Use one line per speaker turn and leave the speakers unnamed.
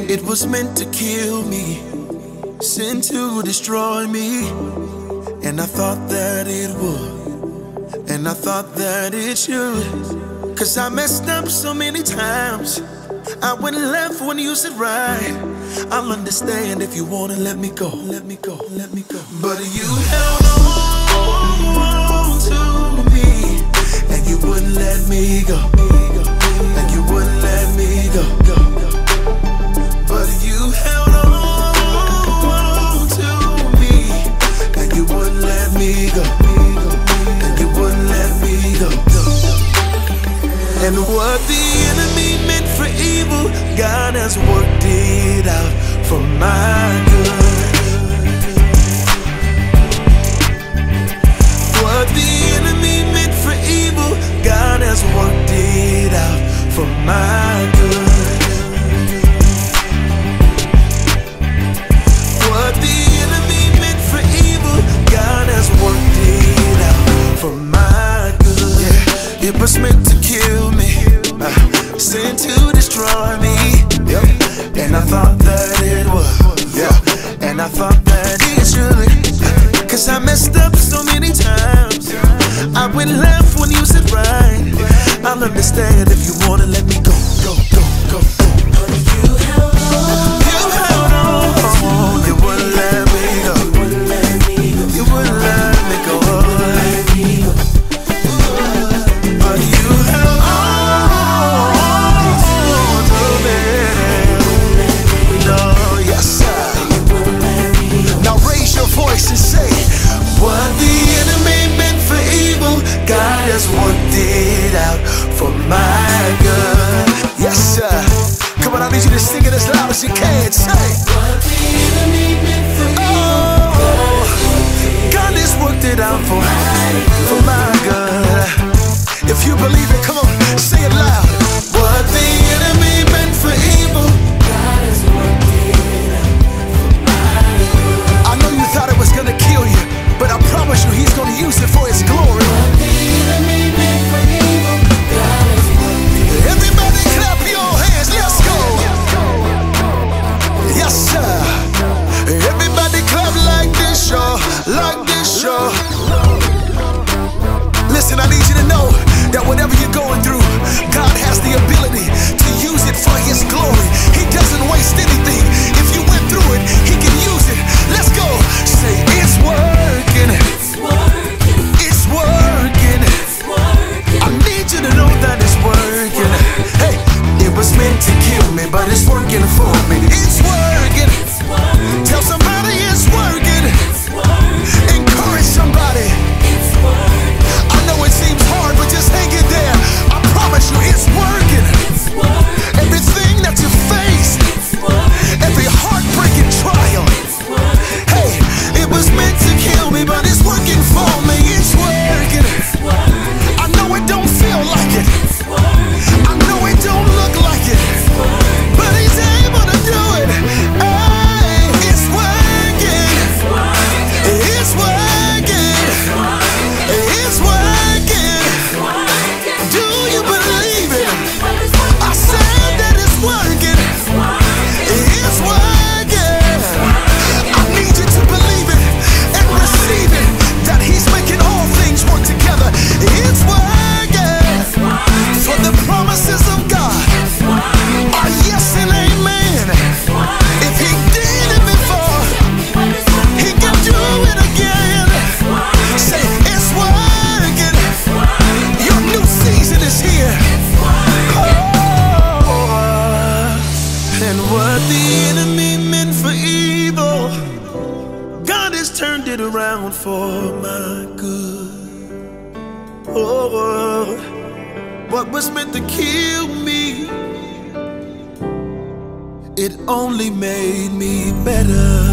It was meant to kill me, sent to destroy me. And I thought that it would, and I thought that it should. Cause I messed up so many times. I went left when you said right. I'll understand if you wanna let me go, let me go, let me go. But you held on to me, and you wouldn't let me go, and you wouldn't let me go. But you held on to me, and you wouldn't let me go, and you wouldn't let me go. And what the enemy meant for evil, God has worked it out for my good. What the enemy meant for evil, God has worked it out for my good. What the enemy meant for evil, God has worked it out for my good. Yeah, it was meant to kill me, sent to destroy me. Yep. And I thought that it would, yeah. And I thought that it should. Cause I messed up so many times. I went left when you said right. I'll understand if you wanna let me go, go, go, go, go. But you held on. You held on. You wouldn't let me go. You wouldn't let me go. But you held on to me. No, yes sir. Now raise your voice and say, what the enemy meant for evil, God has worked it out for my good. Yes sir. Come on, I need you to sing it as loud as you can. Say, what the enemy meant for evil, God has worked it out for my good. If you believe it, come on, say it loud. What the enemy meant for evil, God has worked it out for my good. I know you thought it was gonna kill you, but I promise you He's gonna use it for His glory. What the enemy meant for evil, God has worked it out. Everybody clap your hands, let's go. Yes sir. Everybody clap like this, y'all, like this, y'all. Listen, I need you to know that whatever you're going through, God has the ability to use it for His glory. He doesn't waste anything. If you went through it, He can use it. Let's go. Say, it's working. It's working. It's working. It's working. I need you to know that it's working. Hey, it was meant to kill me, but it's working for me. It's working. It's working. Tell somebody it's working. It's working. Encourage somebody. It's working. I know it seems hard, but just hang in there. I promise you it's working. It's working. Everything that you face, it's working. Every heartbreaking trial, it's working. Hey, it was meant to kill me, but it's working for me. It's working. It's working. I know it don't feel like it. It's working. I know it don't look like it. It's working. But He's able to do it. Hey, it's working. It's working. It's working. It's working. Do you believe it? I said that it's working. It's working. I need you to believe it and receive it, that He's making all things work together. It's working. For the promises of God are yes and amen. If He did it before, He can do it again. Say, it's working. Your new season is here. Oh, and what the enemy meant for evil, God has turned it around for my good. Oh, what was meant to kill me, it only made me better.